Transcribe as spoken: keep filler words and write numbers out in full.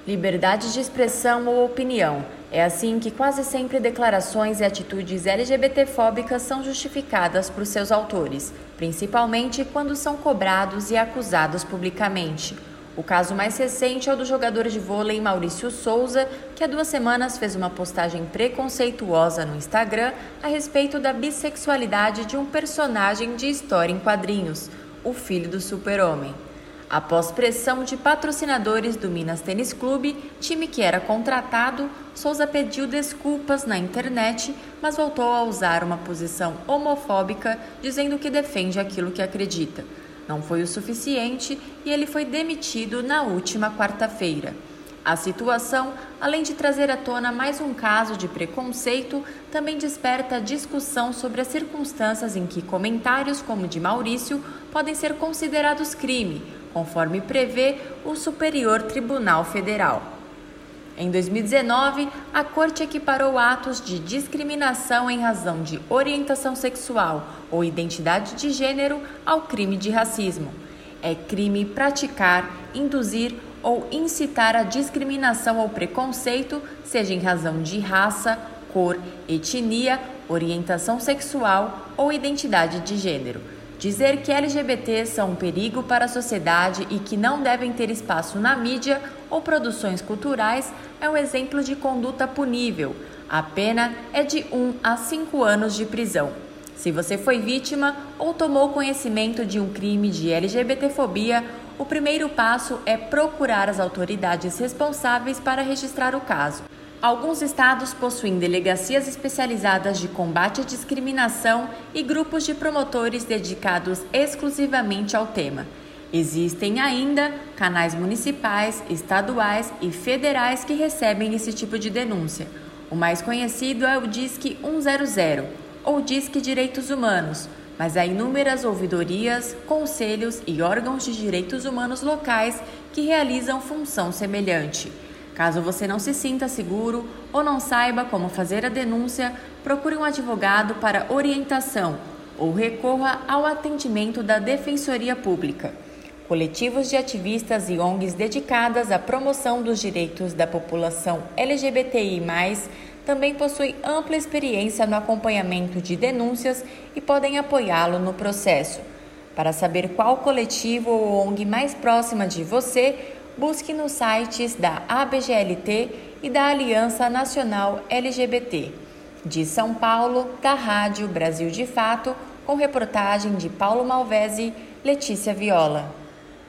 Liberdade de expressão ou opinião. É assim que quase sempre declarações e atitudes LGBTfóbicas são justificadas por seus autores, principalmente quando são cobrados e acusados publicamente. O caso mais recente é o do jogador de vôlei Maurício Souza, que há duas semanas fez uma postagem preconceituosa no Instagram a respeito da bissexualidade de um personagem de história em quadrinhos, o filho do super-homem. Após pressão de patrocinadores do Minas Tênis Clube, time que era contratado, Souza pediu desculpas na internet, mas voltou a usar uma posição homofóbica, dizendo que defende aquilo que acredita. Não foi o suficiente e ele foi demitido na última quarta-feira. A situação, além de trazer à tona mais um caso de preconceito, também desperta discussão sobre as circunstâncias em que comentários como o de Maurício podem ser considerados crime, conforme prevê o Superior Tribunal Federal. Em dois mil e dezenove, a Corte equiparou atos de discriminação em razão de orientação sexual ou identidade de gênero ao crime de racismo. É crime praticar, induzir ou incitar a discriminação ou preconceito, seja em razão de raça, cor, etnia, orientação sexual ou identidade de gênero. Dizer que L G B T são um perigo para a sociedade e que não devem ter espaço na mídia ou produções culturais é um exemplo de conduta punível. A pena é de um a cinco anos de prisão. Se você foi vítima ou tomou conhecimento de um crime de LGBTfobia, o primeiro passo é procurar as autoridades responsáveis para registrar o caso. Alguns estados possuem delegacias especializadas de combate à discriminação e grupos de promotores dedicados exclusivamente ao tema. Existem ainda canais municipais, estaduais e federais que recebem esse tipo de denúncia. O mais conhecido é o Disque cem ou Disque Direitos Humanos, mas há inúmeras ouvidorias, conselhos e órgãos de direitos humanos locais que realizam função semelhante. Caso você não se sinta seguro ou não saiba como fazer a denúncia, procure um advogado para orientação ou recorra ao atendimento da Defensoria Pública. Coletivos de ativistas e O N Gs dedicadas à promoção dos direitos da população L G B T I mais, também possuem ampla experiência no acompanhamento de denúncias e podem apoiá-lo no processo. Para saber qual coletivo ou O N G mais próxima de você, busque nos sites da A B G L T e da Aliança Nacional L G B T. De São Paulo, da Rádio Brasil de Fato, com reportagem de Paulo Malvese, Letícia Viola.